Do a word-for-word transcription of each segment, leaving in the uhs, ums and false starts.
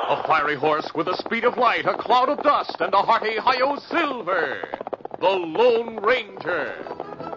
A fiery horse with the speed of light, a cloud of dust, and a hearty hi-yo silver. The Lone Ranger.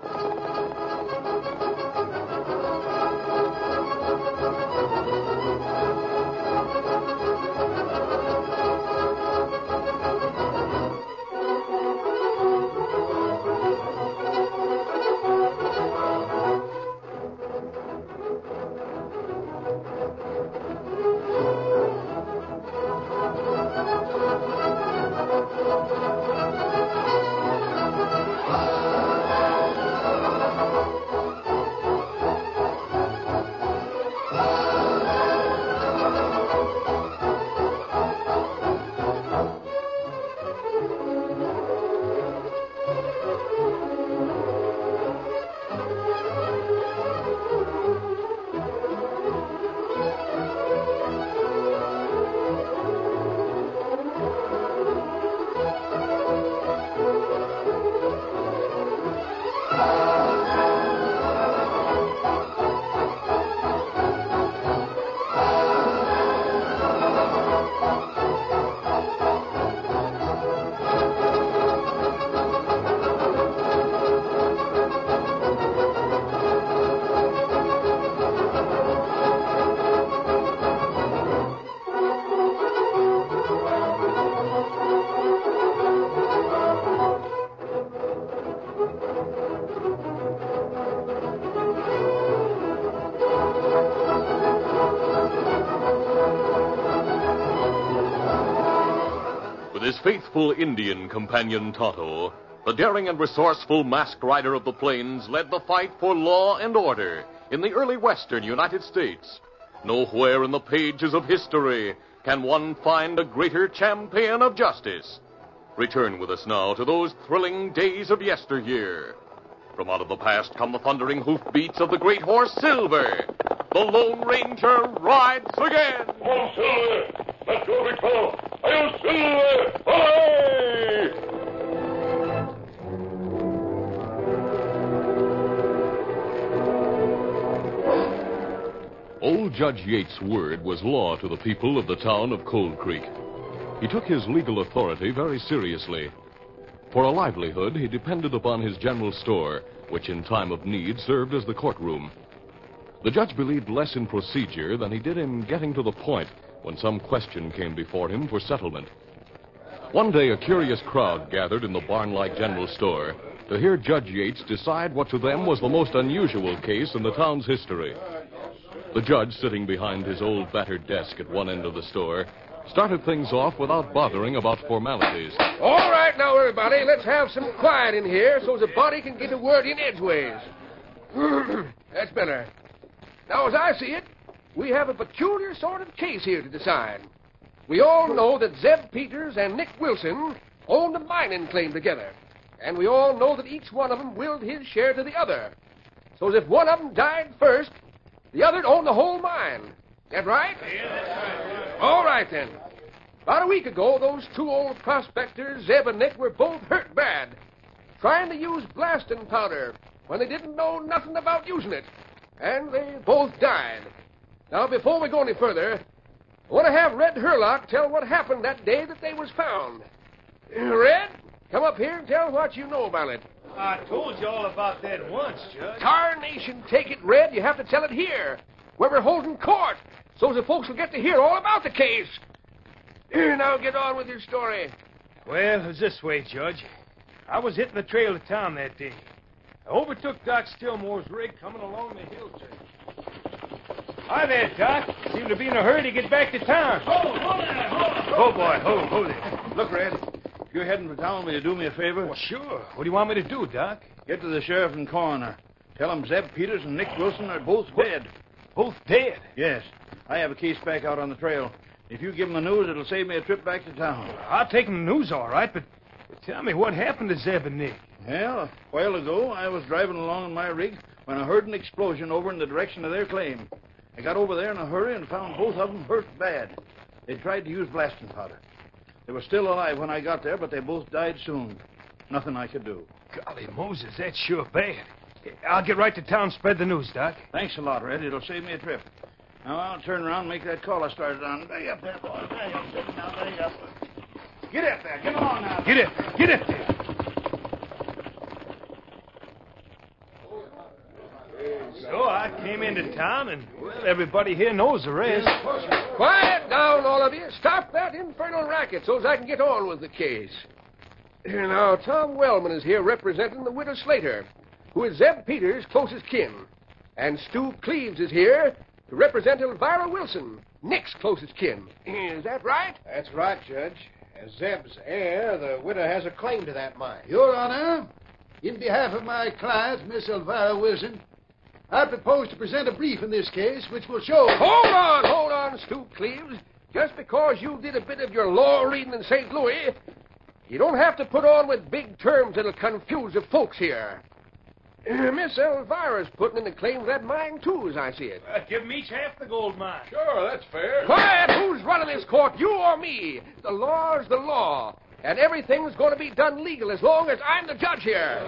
His faithful Indian companion Tonto, the daring and resourceful masked rider of the plains, led the fight for law and order in the early western United States. Nowhere in the pages of history can one find a greater champion of justice. Return with us now to those thrilling days of yesteryear. From out of the past come the thundering hoofbeats of the great horse Silver. The Lone Ranger rides again. Come on, Silver! Let's go, big fellow! Hail, Silver! Away! Old Judge Yates' word was law to the people of the town of Cold Creek. He took his legal authority very seriously. For a livelihood, he depended upon his general store, which in time of need served as the courtroom. The judge believed less in procedure than he did in getting to the point when some question came before him for settlement. One day, a curious crowd gathered in the barn-like general store to hear Judge Yates decide what to them was the most unusual case in the town's history. The judge, sitting behind his old battered desk at one end of the store, started things off without bothering about formalities. All right, now, everybody, let's have some quiet in here so the body can get a word in edgeways. That's better. Now, as I see it, we have a peculiar sort of case here to decide. We all know that Zeb Peters and Nick Wilson owned a mining claim together. And we all know that each one of them willed his share to the other. So if one of them died first, the other'd own the whole mine. That right? Yeah, that's right. All right, then. About a week ago, those two old prospectors, Zeb and Nick, were both hurt bad, trying to use blasting powder when they didn't know nothing about using it. And they both died. Now, before we go any further, I want to have Red Hurlock tell what happened that day that they was found. Red, come up here and tell what you know about it. I told you all about that once, Judge. Tarnation, take it, Red. You have to tell it here, where we're holding court, so the folks will get to hear all about the case. Here, now get on with your story. Well, it was this way, Judge. I was hitting the trail to town that day. I overtook Doc Stillmore's rig coming along the hillside. Hi there, Doc. Seem to be in a hurry to get back to town. Hold, hold there, hold. Oh, boy, hold, hold it. Look, Red, if you're heading for town, will you do me a favor? Well, sure. What do you want me to do, Doc? Get to the sheriff and coroner. Tell them Zeb Peters and Nick Wilson are both dead. Both dead? Yes. I have a case back out on the trail. If you give them the news, it'll save me a trip back to town. I'll take them the news, all right, but tell me what happened to Zeb and Nick. Well, a while ago, I was driving along in my rig when I heard an explosion over in the direction of their claim. I got over there in a hurry and found both of them hurt bad. They tried to use blasting powder. They were still alive when I got there, but they both died soon. Nothing I could do. Golly Moses, that's sure bad. I'll get right to town and spread the news, Doc. Thanks a lot, Red. It'll save me a trip. Now, I'll turn around and make that call I started on. There up there, boy. There you up, sitting down. There you up. Get up there. Get along now. Get up there. Get up there. So I came into town, and, well, everybody here knows the rest. Quiet down, all of you. Stop that infernal racket so as I can get on with the case. Now, Tom Wellman is here representing the widow Slater, who is Zeb Peters' closest kin. And Stu Cleves is here to represent Elvira Wilson, Nick's closest kin. Is that right? That's right, Judge. As Zeb's heir, the widow has a claim to that mine. Your Honor, in behalf of my client, Miss Elvira Wilson, I propose to present a brief in this case which will show... Hold on, hold on, Stu Cleves. Just because you did a bit of your law reading in Saint Louis, you don't have to put on with big terms that'll confuse the folks here. Uh, Miss Elvira's putting in a claim to that mine, too, as I see it. Uh, give them each half the gold mine. Sure, that's fair. Quiet! Who's running this court, you or me? The law's the law, and everything's going to be done legal as long as I'm the judge here.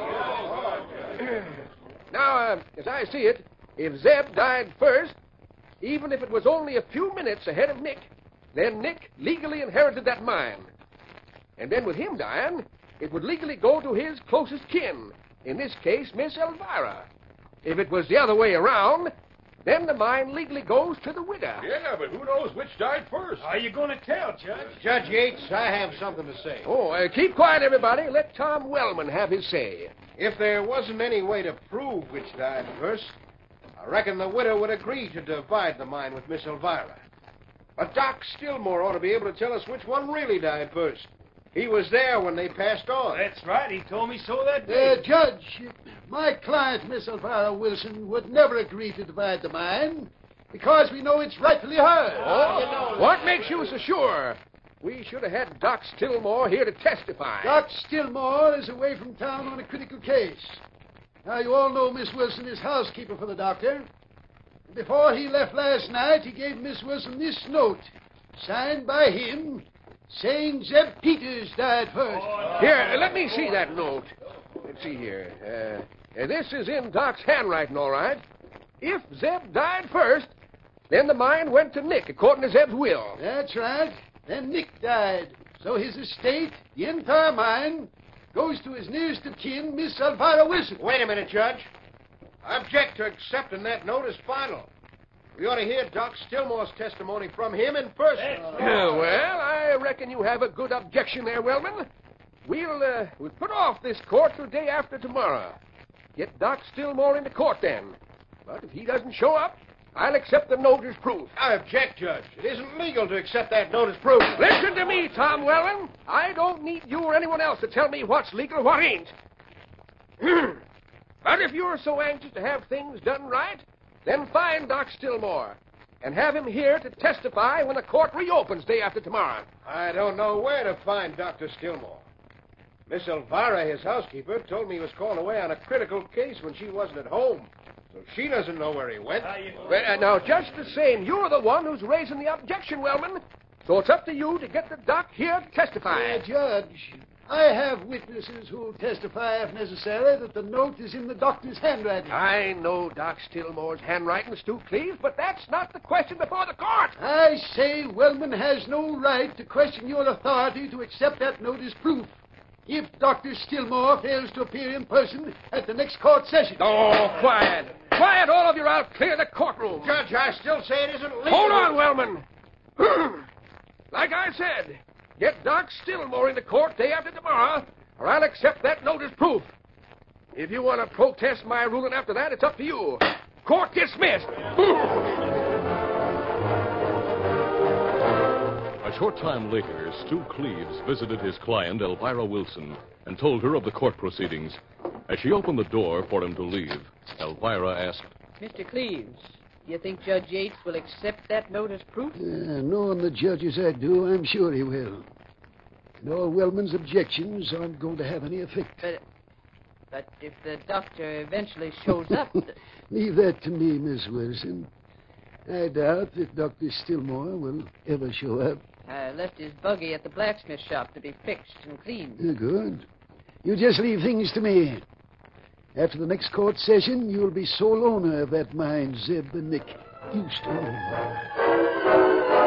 Now, uh, as I see it, if Zeb died first, even if it was only a few minutes ahead of Nick, then Nick legally inherited that mine. And then with him dying, it would legally go to his closest kin, in this case, Miss Elvira. If it was the other way around, then the mine legally goes to the widow. Yeah, but who knows which died first? How are you going to tell, Judge? Judge Yates, I have something to say. Oh, uh, keep quiet, everybody. Let Tom Wellman have his say. If there wasn't any way to prove which died first, I reckon the widow would agree to divide the mine with Miss Elvira. But Doc Stillmore ought to be able to tell us which one really died first. He was there when they passed on. That's right. He told me so that day. Uh, Judge, my client, Miss Elvira Wilson, would never agree to divide the mine because we know it's rightfully hers. Oh, what makes you so sure? We should have had Doc Stillmore here to testify. Doc Stillmore is away from town on a critical case. Now, you all know Miss Wilson is housekeeper for the doctor. Before he left last night, he gave Miss Wilson this note, signed by him, saying Zeb Peters died first. Here, let me see that note. Let's see here. Uh, this is in Doc's handwriting, all right. If Zeb died first, then the mine went to Nick, according to Zeb's will. That's right. Then Nick died. So his estate, the entire mine, goes to his nearest of kin, Miss Elvira Wilson. Wait a minute, Judge. I object to accepting that note as final. We ought to hear Doc Stillmore's testimony from him in person. Uh, well, I reckon you have a good objection there, Wellman. We'll, uh, we'll put off this court till day after tomorrow. Get Doc Stillmore into court then. But if he doesn't show up, I'll accept the note as proof. I object, Judge. It isn't legal to accept that note as proof. Listen to me, Tom Wellman. I don't need you or anyone else to tell me what's legal and what ain't. But if you're so anxious to have things done right, then find Doc Stillmore and have him here to testify when the court reopens day after tomorrow. I don't know where to find Doctor Stillmore. Miss Elvira, his housekeeper, told me he was called away on a critical case when she wasn't at home. So she doesn't know where he went. Well, uh, now, just the same, you're the one who's raising the objection, Wellman. So it's up to you to get the doc here to testify. Uh, Judge, I have witnesses who'll testify, if necessary, that the note is in the doctor's handwriting. I know Doc Stillmore's handwriting, Stu Cleves, but that's not the question before the court. I say Wellman has no right to question your authority to accept that note as proof if Doctor Stillmore fails to appear in person at the next court session. Oh, quiet. Quiet, all of you. I'll clear the courtroom. Judge, I still say it isn't legal. Hold on, Wellman. Like I said, get Doc Stillmore into court day after tomorrow, or I'll accept that note as proof. If you want to protest my ruling after that, it's up to you. Court dismissed. A short time later, Stu Cleves visited his client, Elvira Wilson, and told her of the court proceedings. As she opened the door for him to leave, Elvira asked, Mister Cleves, do you think Judge Yates will accept that note as proof? Uh, knowing the judge as I do, I'm sure he will. And all Wellman's objections aren't going to have any effect. But, but if the doctor eventually shows up... th- Leave that to me, Miss Wilson. I doubt that Doctor Stillmore will ever show up. I left his buggy at the blacksmith shop to be fixed and cleaned. Uh, Good. You just leave things to me. After the next court session, you'll be sole owner of that mine, Zeb and Nick. You stone.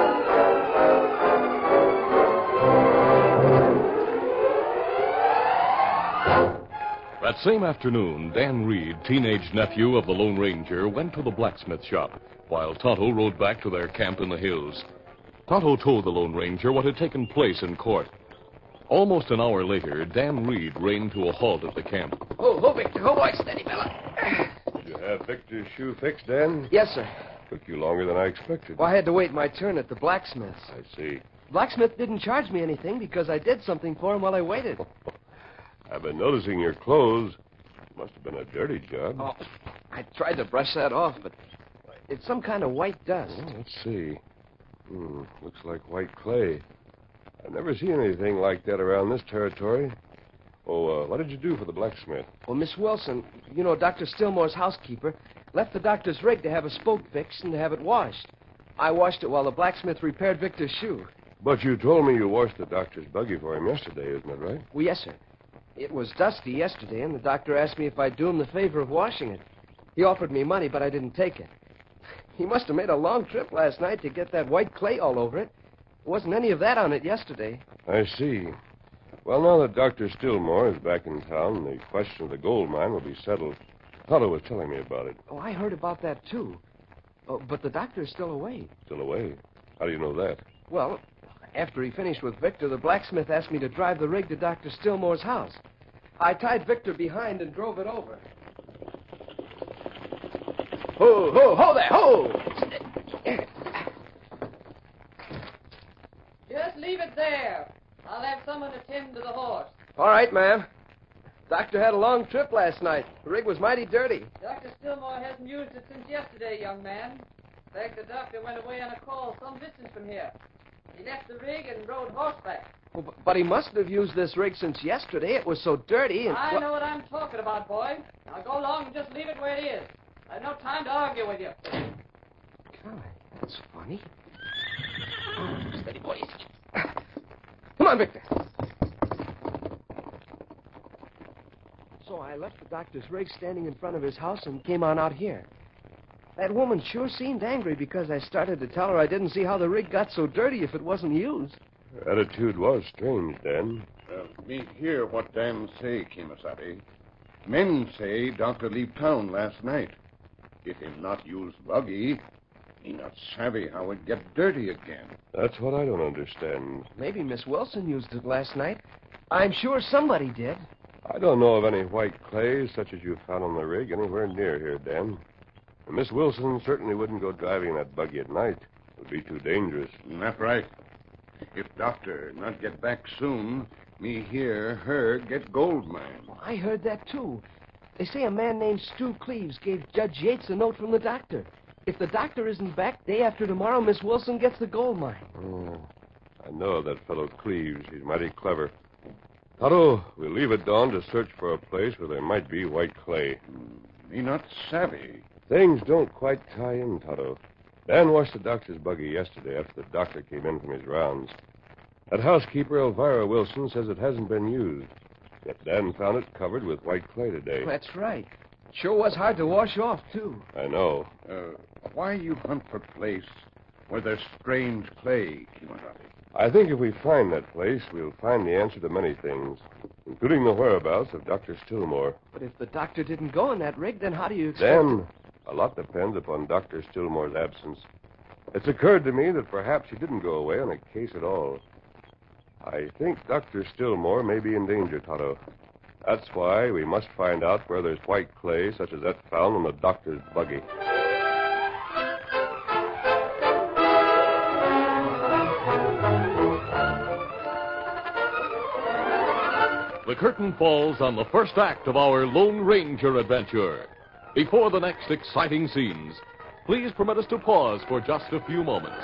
That same afternoon, Dan Reed, teenage nephew of the Lone Ranger, went to the blacksmith shop, while Tonto rode back to their camp in the hills. Tonto told the Lone Ranger what had taken place in court. Almost an hour later, Dan Reed reined to a halt at the camp. Oh, oh, Victor. Oh, boy, steady, fella. Did you have Victor's shoe fixed, Dan? Yes, sir. Took you longer than I expected. Well, I had to wait my turn at the blacksmith's. I see. Blacksmith didn't charge me anything because I did something for him while I waited. I've been noticing your clothes. It must have been a dirty job. Oh, I tried to brush that off, but it's some kind of white dust. Well, let's see. Hmm, looks like white clay. I've never seen anything like that around this territory. Oh, uh, what did you do for the blacksmith? Well, Miss Wilson, you know, Doctor Stillmore's housekeeper, left the doctor's rig to have a spoke fixed and to have it washed. I washed it while the blacksmith repaired Victor's shoe. But you told me you washed the doctor's buggy for him yesterday, isn't that right? Well, yes, sir. It was dusty yesterday, and the doctor asked me if I'd do him the favor of washing it. He offered me money, but I didn't take it. He must have made a long trip last night to get that white clay all over it. There wasn't any of that on it yesterday. I see. Well, now that Doctor Stillmore is back in town, the question of the gold mine will be settled. Tonto was telling me about it. Oh, I heard about that, too. Oh, but the doctor's still away. Still away? How do you know that? Well, after he finished with Victor, the blacksmith asked me to drive the rig to Doctor Stillmore's house. I tied Victor behind and drove it over. Ho, ho, ho there, ho! Just leave it there. I'll have someone attend to the horse. All right, ma'am. Doctor had a long trip last night. The rig was mighty dirty. Doctor Stillmore hasn't used it since yesterday, young man. In fact, the doctor went away on a call some distance from here. He left the rig and rode horseback. Well, b- but he must have used this rig since yesterday. It was so dirty. And, I well- know what I'm talking about, boy. Now go along and just leave it where it is. I've no time to argue with you. God, that's funny. Oh, steady, boys. Come on, Victor. So I left the doctor's rig standing in front of his house and came on out here. That woman sure seemed angry because I started to tell her I didn't see how the rig got so dirty if it wasn't used. Her attitude was strange, Dan. Well, me hear what Dan say, Kimasabi. Men say doctor leave town last night. If him not use buggy, he not savvy how it get dirty again. That's what I don't understand. Maybe Miss Wilson used it last night. I'm sure somebody did. I don't know of any white clay such as you found on the rig anywhere near here, Dan. And Miss Wilson certainly wouldn't go driving that buggy at night. It would be too dangerous. That's right. If doctor not get back soon, me hear her get gold mine. I heard that, too. They say a man named Stu Cleves gave Judge Yates a note from the doctor. If the doctor isn't back day after tomorrow, Miss Wilson gets the gold mine. Oh, I know that fellow Cleves. He's mighty clever. Tonto, we'll leave at dawn to search for a place where there might be white clay. Me not savvy. Things don't quite tie in, Tonto. Dan washed the doctor's buggy yesterday after the doctor came in from his rounds. That housekeeper, Elvira Wilson, says it hasn't been used. Yet Dan found it covered with white clay today. That's right. Sure was hard to wash off, too. I know. Uh, why you hunt for place where there's strange clay, Kimasabi? I think if we find that place, we'll find the answer to many things, including the whereabouts of Doctor Stillmore. But if the doctor didn't go in that rig, then how do you expect... Then, a lot depends upon Doctor Stillmore's absence. It's occurred to me that perhaps he didn't go away on a case at all. I think Doctor Stillmore may be in danger, Tonto. That's why we must find out where there's white clay such as that found on the doctor's buggy. The curtain falls on the first act of our Lone Ranger adventure. Before the next exciting scenes, please permit us to pause for just a few moments.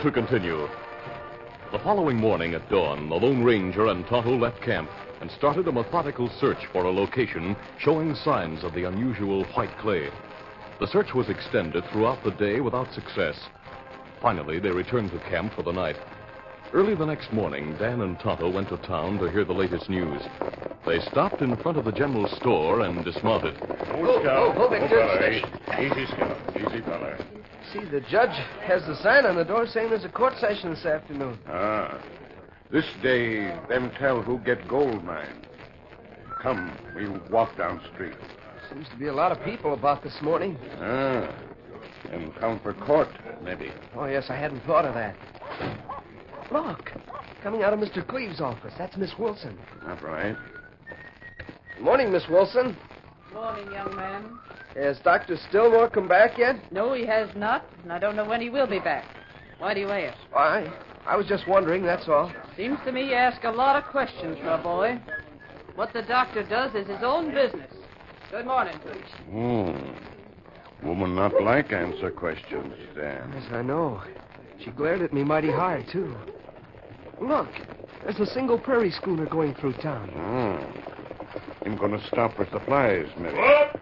to continue. The following morning at dawn, the Lone Ranger and Tonto left camp and started a methodical search for a location showing signs of the unusual white clay. The search was extended throughout the day without success. Finally, they returned to camp for the night. Early the next morning, Dan and Tonto went to town to hear the latest news. They stopped in front of the general store and dismounted. Oh, oh, oh, Victor. Easy, Scout. Easy, fella. See, the judge has the sign on the door saying there's a court session this afternoon. Ah. This day, them tell who get gold mine. Come, we walk down street. Seems to be a lot of people about this morning. Ah. And come for court, maybe. Oh, yes, I hadn't thought of that. Look, coming out of Mister Cleve's office. That's Miss Wilson. That's right. Good morning, Miss Wilson. Morning, young man. Has Doctor Stillmore come back yet? No, he has not, and I don't know when he will be back. Why do you ask? Why, I was just wondering, that's all. Seems to me you ask a lot of questions for a boy. What the doctor does is his own business. Good morning, please. Hmm. Woman not like answer questions, Dan. Yes, I know. She glared at me mighty hard, too. Look, there's a single prairie schooner going through town. Hmm. I'm going to stop for supplies, maybe.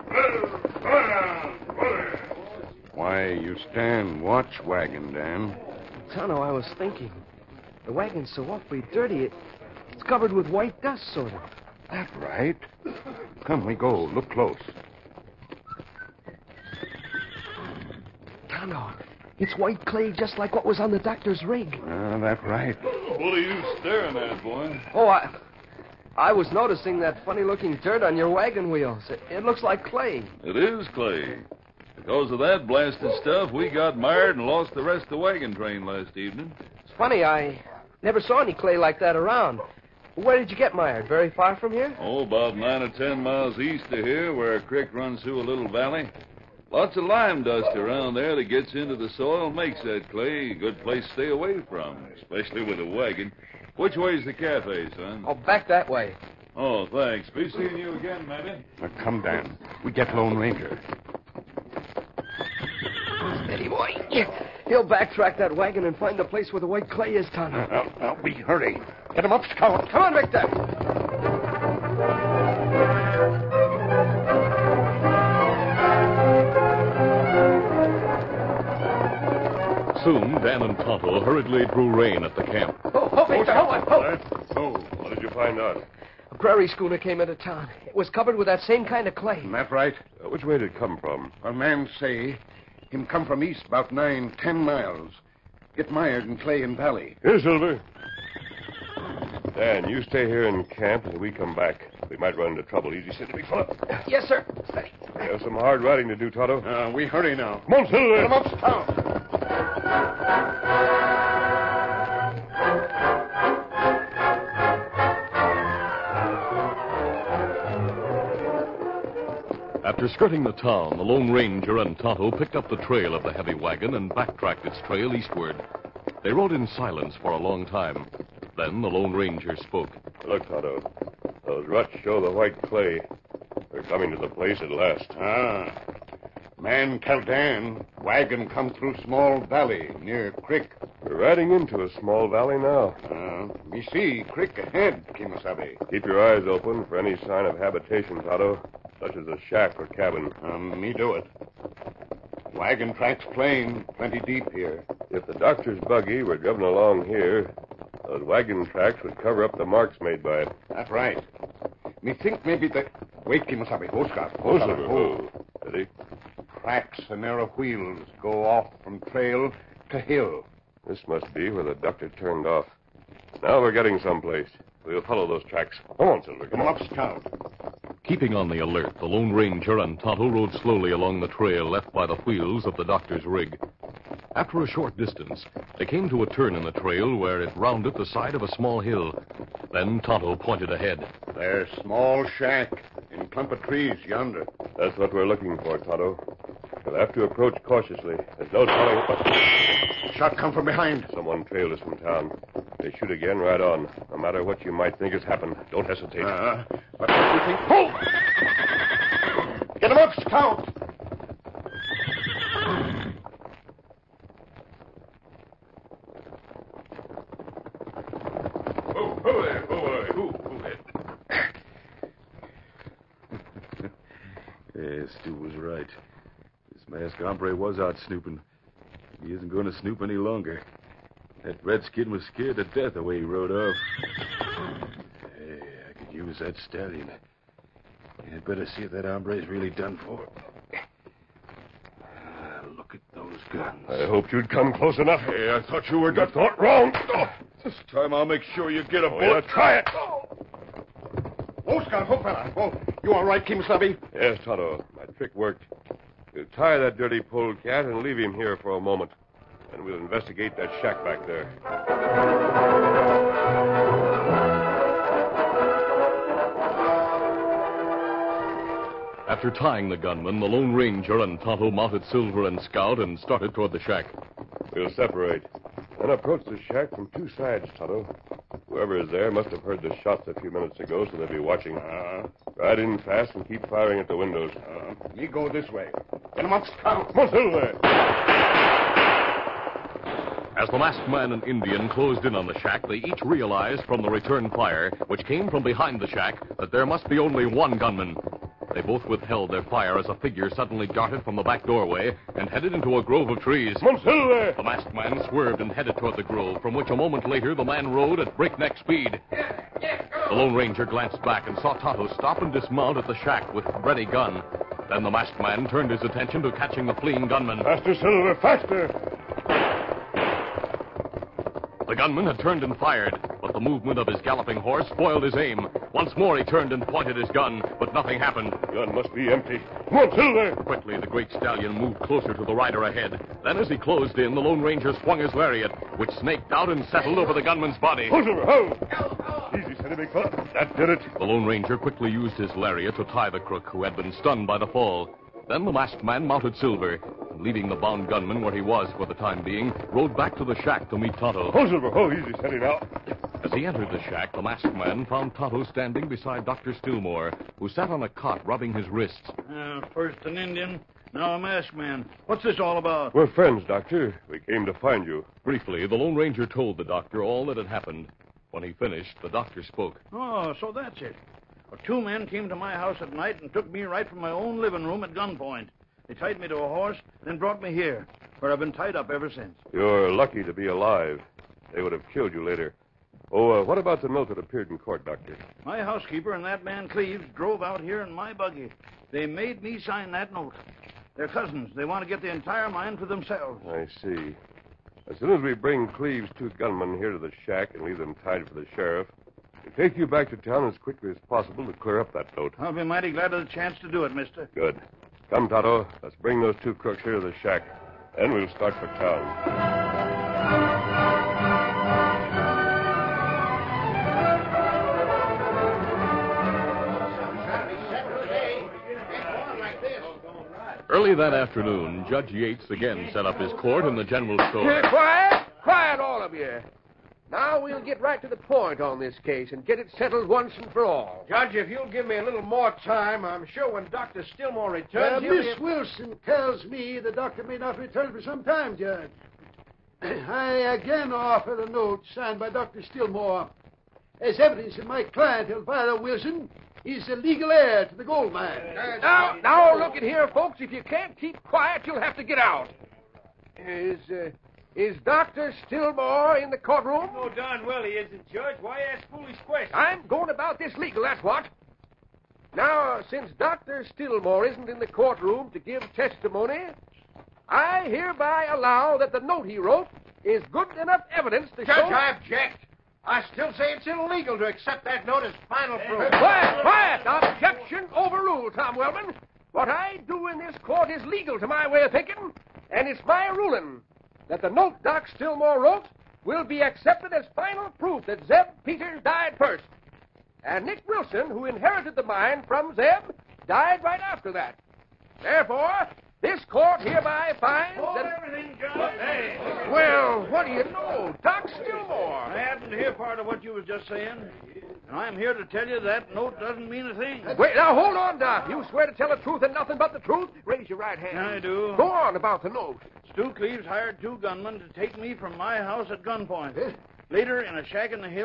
Why, you stand watch wagon, Dan. Tonto, I was thinking. The wagon's so awfully dirty, it, it's covered with white dust, sort of. That right. Come, we go. Look close. Tonto, it's white clay just like what was on the doctor's rig. Ah, that right. What are you staring at, boy? Oh, I... I was noticing that funny-looking dirt on your wagon wheels. It, it looks like clay. It is clay. Because of that blasted stuff, we got mired and lost the rest of the wagon train last evening. It's funny, I never saw any clay like that around. Where did you get mired? Very far from here? Oh, about nine or ten miles east of here, where a creek runs through a little valley. Lots of lime dust around there that gets into the soil and makes that clay a good place to stay away from, especially with a wagon. Which way's the cafe, son? Oh, back that way. Oh, thanks. Be seeing you again, maybe. Now, come, Dan. We get Lone Ranger. Steady, boy. He'll backtrack that wagon and find the place where the white clay is, Tonto. Now, now, we hurry. Get him up, Scout. Come on, Victor. Soon, Dan and Tonto hurriedly drew rein at the camp. Oh, oh, Victor, oh, oh. Oh, what did you find out? A prairie schooner came into town. It was covered with that same kind of clay. That right. Uh, which way did it come from? A man say him come from east about nine, ten miles. Get mired in clay and valley. Here, Silver. Dan, you stay here in camp until we come back. We might run into trouble. Easy, sit, big fella. Yes, sir. Steady. We have some hard riding to do, Tonto. Uh, we hurry now. Come on, Silver. Get him up, Scout. After skirting the town, the Lone Ranger and Tonto picked up the trail of the heavy wagon and backtracked its trail eastward. They rode in silence for a long time. Then the Lone Ranger spoke. Look, Tonto. Those ruts show the white clay. They're coming to the place at last. Ah. Man tell Dan, wagon come through small valley near creek. We're riding into a small valley now. Uh, we see creek ahead, Kimasabi. Keep your eyes open for any sign of habitation, Tonto, such as a shack or cabin. Um, me do it. Wagon tracks plain, plenty deep here. If the doctor's buggy were driven along here, those wagon tracks would cover up the marks made by it. That's right. Me think maybe the... Wait, Kimasabi. Ho, Scott. Oh, Silver. Oh. Steady. Tracks and narrow wheels go off from trail to hill. This must be where the doctor turned off. Now we're getting someplace. We'll follow those tracks. Come on, Silver. Come, Come on. up, Scout. Keeping on the alert, the Lone Ranger and Tonto rode slowly along the trail left by the wheels of the doctor's rig. After a short distance, they came to a turn in the trail where it rounded the side of a small hill. Then Tonto pointed ahead. There's small shack in clump of trees yonder. That's what we're looking for, Tonto. We'll have to approach cautiously. There's no telling... Shot come from behind. Someone trailed us from town. They shoot again right on. No matter what you might think has happened, don't hesitate. Uh, but what do you think? Oh! Get him up, Scout! Who there? Who are you? Who? Who there? Yeah, Stu was right. This masked hombre was out snooping. He isn't going to snoop any longer. That redskin was scared to death the way he rode off. Hey, I could use that stallion. I'd better see if that hombre's really done for. Ah, look at those guns. I hoped you'd come close enough. Hey, I thought you were got thought wrong. Oh, this time I'll make sure you get a bullet. Oh, yeah, try it. Oh, Scout, oh, fella. Oh, you all right, Kemosabe? Yes, Tonto. My trick worked. We'll tie that dirty polecat and leave him here for a moment. Then we'll investigate that shack back there. After tying the gunman, the Lone Ranger and Tonto mounted Silver and Scout and started toward the shack. We'll separate and approach the shack from two sides, Tonto. Whoever is there must have heard the shots a few minutes ago, so they'll be watching. Uh, Ride in fast and keep firing at the windows. uh, Me go this way. Get him up, Scout. Come on, Silver. As the masked man and Indian closed in on the shack, they each realized from the return fire, which came from behind the shack, that there must be only one gunman. They both withheld their fire as a figure suddenly darted from the back doorway and headed into a grove of trees. Come on, Silver. The masked man swerved and headed toward the grove, from which a moment later the man rode at breakneck speed. The Lone Ranger glanced back and saw Tonto stop and dismount at the shack with ready gun. Then the masked man turned his attention to catching the fleeing gunman. Faster, Silver, faster. The gunman had turned and fired, but the movement of his galloping horse spoiled his aim. Once more he turned and pointed his gun, but nothing happened. Gun must be empty. Come on, Silver. Quickly, the great stallion moved closer to the rider ahead. Then, as he closed in, the Lone Ranger swung his lariat, which snaked out and settled over the gunman's body. Ho, Silver, ho! Easy, steady, big fella. That did it. The Lone Ranger quickly used his lariat to tie the crook, who had been stunned by the fall. Then the masked man mounted Silver, and leaving the bound gunman where he was for the time being, rode back to the shack to meet Tonto. Ho, Silver, ho, easy, steady now. As he entered the shack, the masked man found Tonto standing beside Doctor Stillmore, who sat on a cot rubbing his wrists. Uh, first an Indian, now a masked man. What's this all about? We're friends, Doctor. We came to find you. Briefly, the Lone Ranger told the doctor all that had happened. When he finished, the doctor spoke. Oh, so that's it. Well, two men came to my house at night and took me right from my own living room at gunpoint. They tied me to a horse, then brought me here, where I've been tied up ever since. You're lucky to be alive. They would have killed you later. Oh, uh, what about the note that appeared in court, Doctor? My housekeeper and that man Cleves drove out here in my buggy. They made me sign that note. They're cousins. They want to get the entire mine for themselves. I see. As soon as we bring Cleves' two gunmen here to the shack and leave them tied for the sheriff, we'll take you back to town as quickly as possible to clear up that note. I'll be mighty glad of the chance to do it, mister. Good. Come, Tonto. Let's bring those two crooks here to the shack. Then we'll start for town. Early that afternoon, Judge Yates again set up his court in the general store. Quiet! Quiet, all of you. Now we'll get right to the point on this case and get it settled once and for all. Judge, if you'll give me a little more time, I'm sure when Doctor Stillmore returns, Uh, he'll Miss be... Wilson tells me the doctor may not return for some time, Judge. I again offer the note signed by Doctor Stillmore as evidence that my client, Elvira Wilson, is the legal heir to the gold mine. Now, now, look at here, folks. If you can't keep quiet, you'll have to get out. Is, uh, is Doctor Stillmore in the courtroom? No, darn well he isn't, Judge. Why ask foolish questions? I'm going about this legal, that's what. Now, since Doctor Stillmore isn't in the courtroom to give testimony, I hereby allow that the note he wrote is good enough evidence to Judge, show... I object. I still say it's illegal to accept that note as final proof. Quiet, quiet! Objection overruled, Tom Wellman. What I do in this court is legal to my way of thinking, and it's my ruling that the note Doc Stillmore wrote will be accepted as final proof that Zeb Peters died first. And Nick Wilson, who inherited the mine from Zeb, died right after that. Therefore, this court hereby finds Hold that... everything, Judge. Hey. Well, what do you know? Doc Stillmore. I happened to hear part of what you was just saying, and I'm here to tell you that note doesn't mean a thing. Wait, now, hold on, Doc. You swear to tell the truth and nothing but the truth? Raise your right hand. I do. Go on about the note. Stu Cleves hired two gunmen to take me from my house at gunpoint. Later, in a shack in the hills,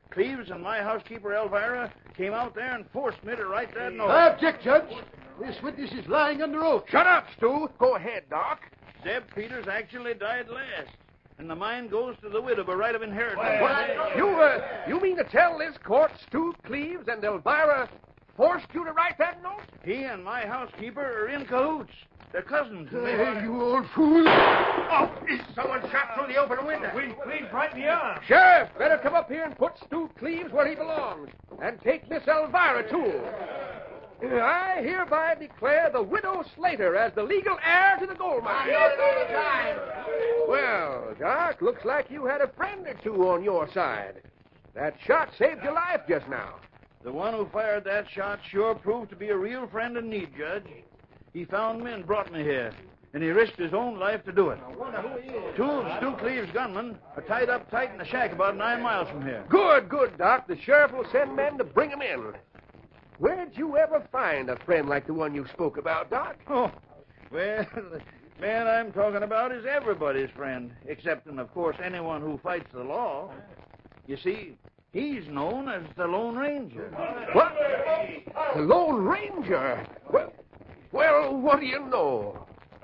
Cleves and my housekeeper, Elvira, came out there and forced me to write that note. I object, Judge. This witness is lying under oath. Shut up, Stu. Go ahead, Doc. Zeb Peters actually died last, and the mine goes to the widow by right of inheritance. What? You, uh, you mean to tell this court Stu Cleves and Elvira forced you to write that note? He and my housekeeper are in cahoots. They're cousins. Hey, you old fool. Oh, is someone shot through the open window? We cleaned right in the arm. Sheriff, better come up here and put Stu Cleves where he belongs. And take Miss Elvira, too. I hereby declare the widow Slater as the legal heir to the gold mine. Well, Doc, looks like you had a friend or two on your side. That shot saved your life just now. The one who fired that shot sure proved to be a real friend in need, Judge. He found me and brought me here, and he risked his own life to do it. Two of Stu Cleves' gunmen are tied up tight in a shack about nine miles from here. Good, good, Doc. The sheriff will send men to bring them in. Where'd you ever find a friend like the one you spoke about, Doc? Oh, well, the man I'm talking about is everybody's friend, excepting, of course, anyone who fights the law. You see, he's known as the Lone Ranger. What? The Lone Ranger? Well, well, what do you know?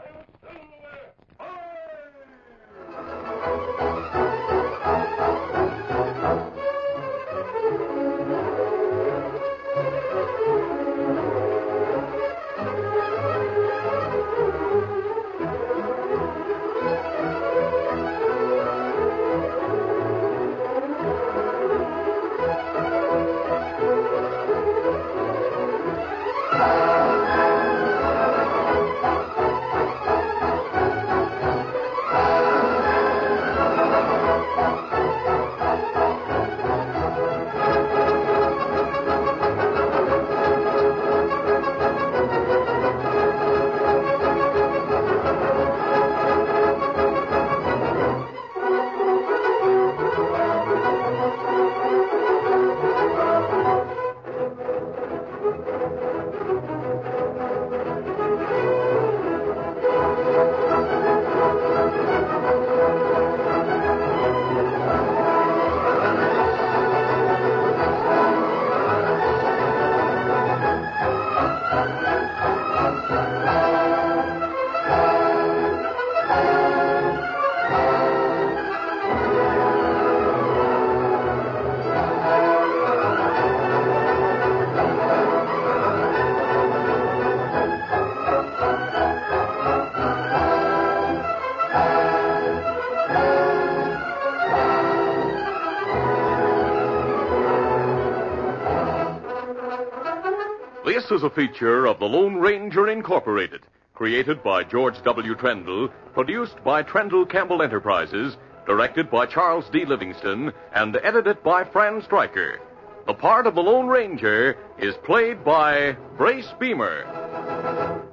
This is a feature of the Lone Ranger Incorporated, created by George W. Trendle, produced by Trendle Campbell Enterprises, directed by Charles D. Livingston, and edited by Fran Stryker. The part of the Lone Ranger is played by Brace Beamer.